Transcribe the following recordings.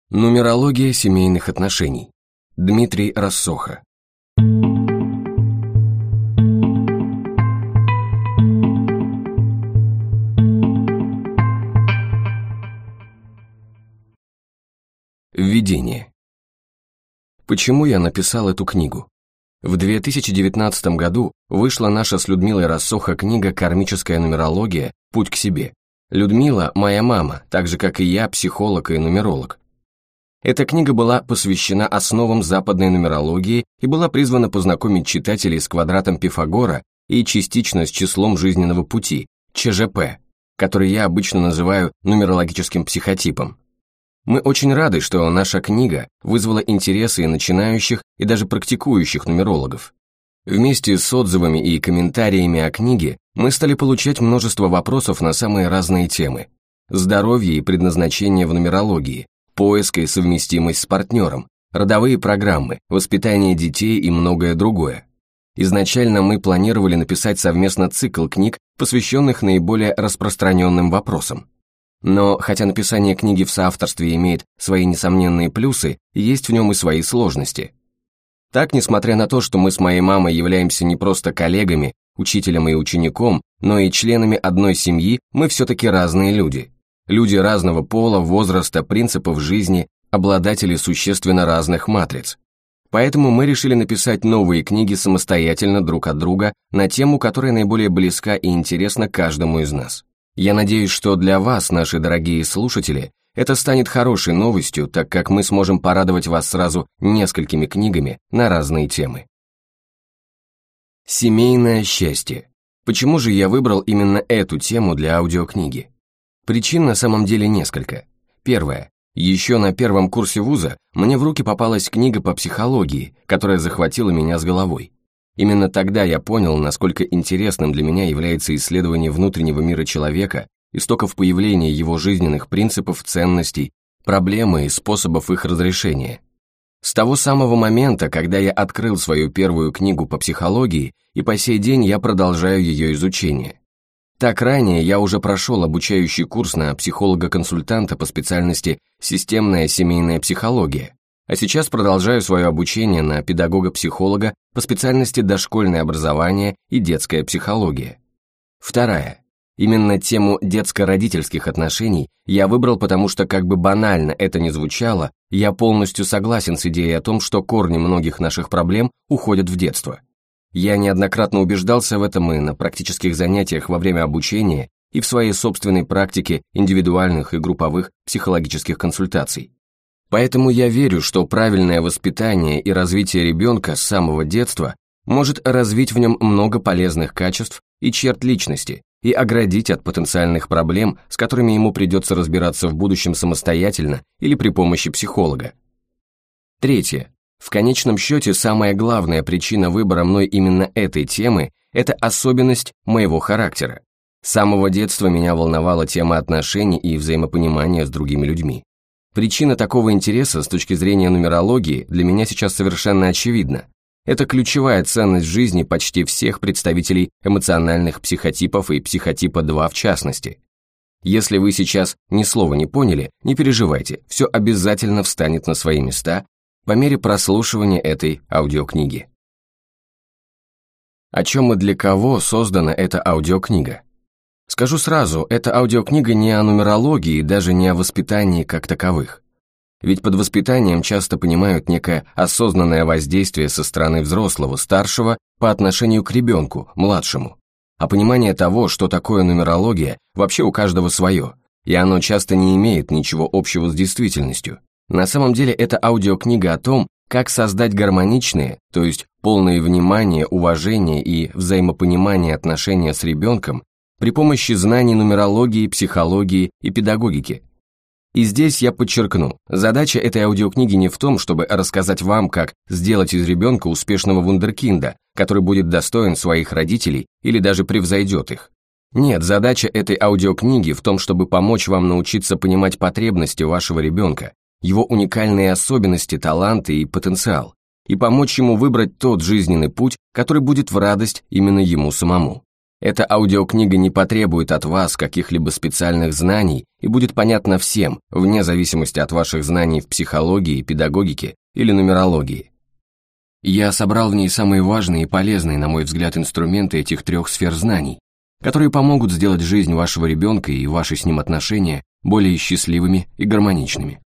Нумерология семейных отношений. Дмитрий Рассоха. Введение. Почему я написал эту книгу? В 2019 году вышла наша с Людмилой Рассоха книга «Кармическая нумерология. Путь к себе». Людмила – моя мама, так же, как и я, психолог и нумеролог. Эта книга была посвящена основам западной нумерологии и была призвана познакомить читателей с квадратом Пифагора и частично с числом жизненного пути, ЧЖП, который я обычно называю нумерологическим психотипом. Мы очень рады, что наша книга вызвала интересы и начинающих, и даже практикующих нумерологов. Вместе с отзывами и комментариями о книге мы стали получать множество вопросов на самые разные темы: здоровье и предназначение в нумерологии, поиск и совместимость с партнером, родовые программы, воспитание детей и многое другое. Изначально мы планировали написать совместно цикл книг, посвященных наиболее распространенным вопросам. Но хотя написание книги в соавторстве имеет свои несомненные плюсы, есть в нем и свои сложности. Так, несмотря на то, что мы с моей мамой являемся не просто коллегами, учителем и учеником, но и членами одной семьи, мы все-таки разные люди. Люди разного пола, возраста, принципов жизни, обладатели существенно разных матриц. Поэтому мы решили написать новые книги самостоятельно друг от друга на тему, которая наиболее близка и интересна каждому из нас. Я надеюсь, что для вас, наши дорогие слушатели, это станет хорошей новостью, так как мы сможем порадовать вас сразу несколькими книгами на разные темы. Семейное счастье. Почему же я выбрал именно эту тему для аудиокниги? Причин на самом деле несколько. Первое. Еще на первом курсе вуза мне в руки попалась книга по психологии, которая захватила меня с головой. Именно тогда я понял, насколько интересным для меня является исследование внутреннего мира человека, истоков появления его жизненных принципов, ценностей, проблемы и способов их разрешения. С того самого момента, когда я открыл свою первую книгу по психологии, и по сей день я продолжаю ее изучение. Так ранее я уже прошел обучающий курс на психолога-консультанта по специальности «Системная семейная психология», а сейчас продолжаю свое обучение на педагога-психолога по специальности «Дошкольное образование и детская психология». Вторая. Именно тему детско-родительских отношений я выбрал, потому что, как бы банально это ни звучало, я полностью согласен с идеей о том, что корни многих наших проблем уходят в детство. Я неоднократно убеждался в этом и на практических занятиях во время обучения, и в своей собственной практике индивидуальных и групповых психологических консультаций. Поэтому я верю, что правильное воспитание и развитие ребенка с самого детства может развить в нем много полезных качеств и черт личности и оградить от потенциальных проблем, с которыми ему придется разбираться в будущем самостоятельно или при помощи психолога. Третье. В конечном счете, самая главная причина выбора мной именно этой темы – это особенность моего характера. С самого детства меня волновала тема отношений и взаимопонимания с другими людьми. Причина такого интереса с точки зрения нумерологии для меня сейчас совершенно очевидна. Это ключевая ценность в жизни почти всех представителей эмоциональных психотипов и психотипа 2 в частности. Если вы сейчас ни слова не поняли, не переживайте, все обязательно встанет на свои места по мере прослушивания этой аудиокниги. О чем и для кого создана эта аудиокнига? Скажу сразу, эта аудиокнига не о нумерологии и даже не о воспитании как таковых. Ведь под воспитанием часто понимают некое осознанное воздействие со стороны взрослого, старшего, по отношению к ребенку, младшему. А понимание того, что такое нумерология, вообще у каждого свое, и оно часто не имеет ничего общего с действительностью. На самом деле это аудиокнига о том, как создать гармоничные, то есть полное внимание, уважение и взаимопонимание отношения с ребенком при помощи знаний нумерологии, психологии и педагогики. И здесь я подчеркну, задача этой аудиокниги не в том, чтобы рассказать вам, как сделать из ребенка успешного вундеркинда, который будет достоин своих родителей или даже превзойдет их. Нет, задача этой аудиокниги в том, чтобы помочь вам научиться понимать потребности вашего ребенка, его уникальные особенности, таланты и потенциал, и помочь ему выбрать тот жизненный путь, который будет в радость именно ему самому. Эта аудиокнига не потребует от вас каких-либо специальных знаний и будет понятна всем, вне зависимости от ваших знаний в психологии, педагогике или нумерологии. Я собрал в ней самые важные и полезные, на мой взгляд, инструменты этих 3 сфер знаний, которые помогут сделать жизнь вашего ребенка и ваши с ним отношения более счастливыми и гармоничными.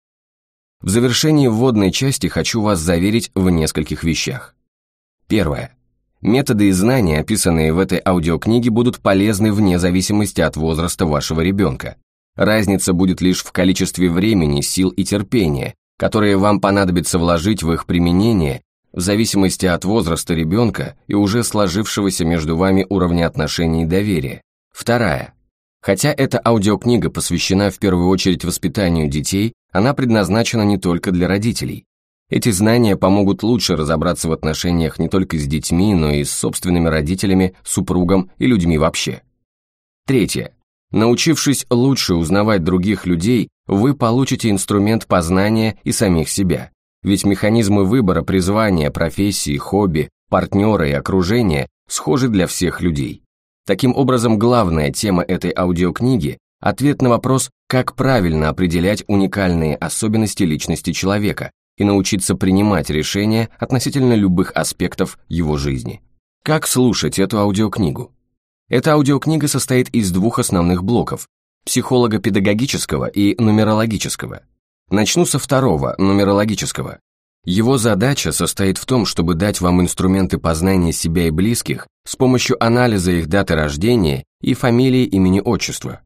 В завершении вводной части хочу вас заверить в нескольких вещах. Первое. Методы и знания, описанные в этой аудиокниге, будут полезны вне зависимости от возраста вашего ребенка. Разница будет лишь в количестве времени, сил и терпения, которые вам понадобится вложить в их применение в зависимости от возраста ребенка и уже сложившегося между вами уровня отношений и доверия. Вторая. Хотя эта аудиокнига посвящена в первую очередь воспитанию детей, она предназначена не только для родителей. Эти знания помогут лучше разобраться в отношениях не только с детьми, но и с собственными родителями, супругом и людьми вообще. Третье. Научившись лучше узнавать других людей, вы получите инструмент познания и самих себя. Ведь механизмы выбора призвания, профессии, хобби, партнера и окружения схожи для всех людей. Таким образом, главная тема этой аудиокниги – ответ на вопрос, как правильно определять уникальные особенности личности человека и научиться принимать решения относительно любых аспектов его жизни. Как слушать эту аудиокнигу? Эта аудиокнига состоит из 2 основных блоков – психолого-педагогического и нумерологического. Начну со второго, нумерологического. Его задача состоит в том, чтобы дать вам инструменты познания себя и близких с помощью анализа их даты рождения и фамилии, имени, отчества.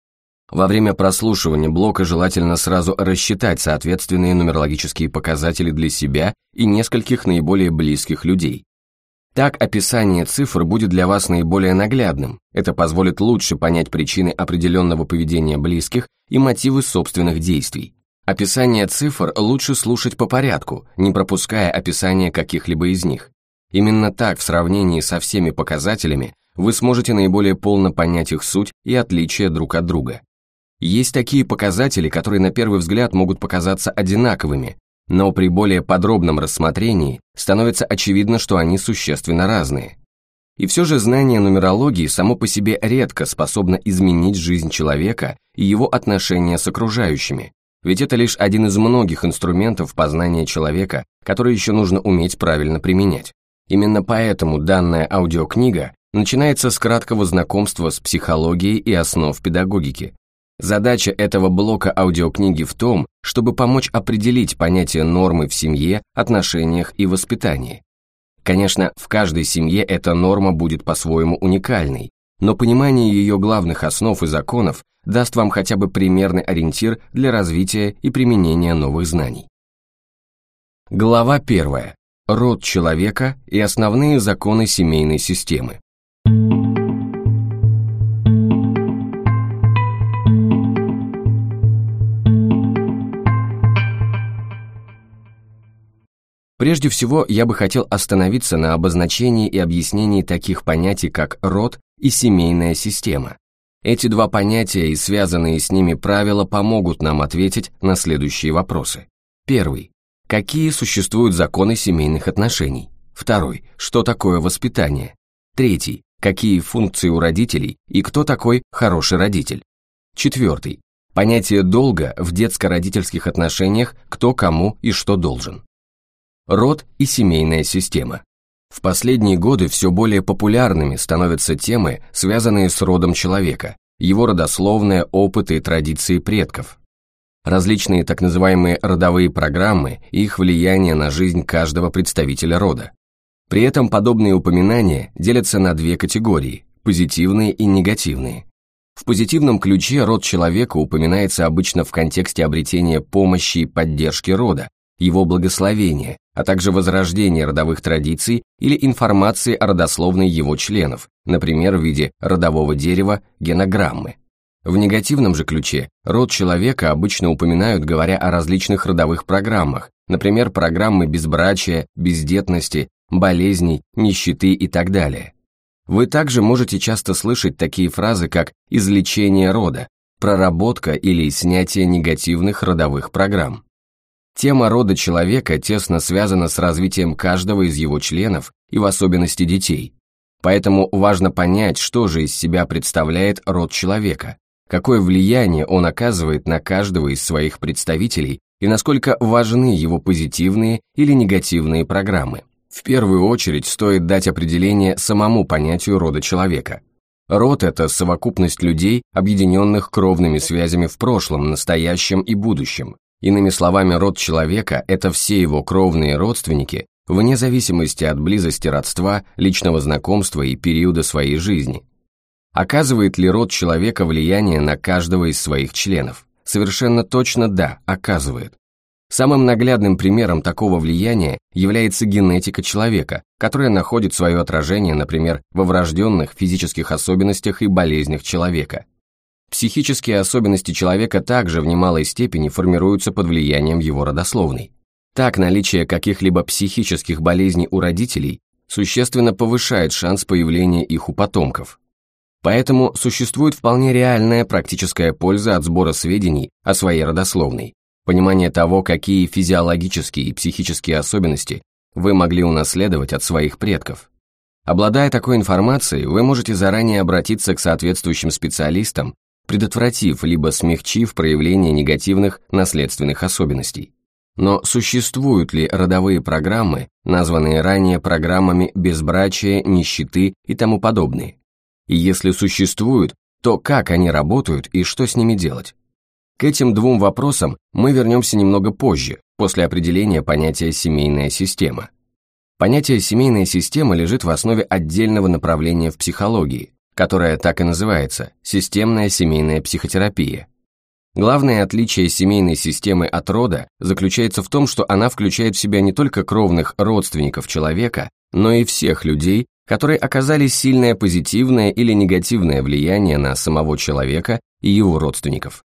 Во время прослушивания блока желательно сразу рассчитать соответственные нумерологические показатели для себя и нескольких наиболее близких людей. Так описание цифр будет для вас наиболее наглядным, это позволит лучше понять причины определенного поведения близких и мотивы собственных действий. Описание цифр лучше слушать по порядку, не пропуская описание каких-либо из них. Именно так, в сравнении со всеми показателями, вы сможете наиболее полно понять их суть и отличия друг от друга. Есть такие показатели, которые на первый взгляд могут показаться одинаковыми, но при более подробном рассмотрении становится очевидно, что они существенно разные. И все же знание нумерологии само по себе редко способно изменить жизнь человека и его отношения с окружающими, ведь это лишь один из многих инструментов познания человека, который еще нужно уметь правильно применять. Именно поэтому данная аудиокнига начинается с краткого знакомства с психологией и основ педагогики. Задача этого блока аудиокниги в том, чтобы помочь определить понятие нормы в семье, отношениях и воспитании. Конечно, в каждой семье эта норма будет по-своему уникальной, но понимание ее главных основ и законов даст вам хотя бы примерный ориентир для развития и применения новых знаний. Глава 1. Род человека и основные законы семейной системы. Прежде всего, я бы хотел остановиться на обозначении и объяснении таких понятий, как род и семейная система. Эти 2 понятия и связанные с ними правила помогут нам ответить на следующие вопросы. Первый. Какие существуют законы семейных отношений? Второй. Что такое воспитание? Третий. Какие функции у родителей и кто такой хороший родитель? Четвертый. Понятие долга в детско-родительских отношениях, кто кому и что должен. Род и семейная система. В последние годы все более популярными становятся темы, связанные с родом человека, его родословная, опыты и традиции предков. Различные так называемые родовые программы и их влияние на жизнь каждого представителя рода. При этом подобные упоминания делятся на 2 категории – позитивные и негативные. В позитивном ключе род человека упоминается обычно в контексте обретения помощи и поддержки рода, его благословения, а также возрождения родовых традиций или информации о родословной его членов, например, в виде родового дерева, генограммы. В негативном же ключе род человека обычно упоминают, говоря о различных родовых программах, например, программы безбрачия, бездетности, болезней, нищеты и так далее. Вы также можете часто слышать такие фразы, как «излечение рода», «проработка» или «снятие негативных родовых программ». Тема рода человека тесно связана с развитием каждого из его членов и в особенности детей. Поэтому важно понять, что же из себя представляет род человека, какое влияние он оказывает на каждого из своих представителей и насколько важны его позитивные или негативные программы. В первую очередь стоит дать определение самому понятию рода человека. Род – это совокупность людей, объединенных кровными связями в прошлом, настоящем и будущем. Иными словами, род человека – это все его кровные родственники, вне зависимости от близости родства, личного знакомства и периода своей жизни. Оказывает ли род человека влияние на каждого из своих членов? Совершенно точно да, оказывает. Самым наглядным примером такого влияния является генетика человека, которая находит свое отражение, например, во врожденных физических особенностях и болезнях человека. Психические особенности человека также в немалой степени формируются под влиянием его родословной. Так, наличие каких-либо психических болезней у родителей существенно повышает шанс появления их у потомков. Поэтому существует вполне реальная практическая польза от сбора сведений о своей родословной, понимание того, какие физиологические и психические особенности вы могли унаследовать от своих предков. Обладая такой информацией, вы можете заранее обратиться к соответствующим специалистам, предотвратив либо смягчив проявление негативных наследственных особенностей. Но существуют ли родовые программы, названные ранее программами безбрачия, нищеты и тому подобные? И если существуют, то как они работают и что с ними делать? К этим двум вопросам мы вернемся немного позже, после определения понятия «семейная система». Понятие «семейная система» лежит в основе отдельного направления в психологии, которое так и называется – системная семейная психотерапия. Главное отличие семейной системы от рода заключается в том, что она включает в себя не только кровных родственников человека, но и всех людей, которые оказали сильное позитивное или негативное влияние на самого человека и его родственников.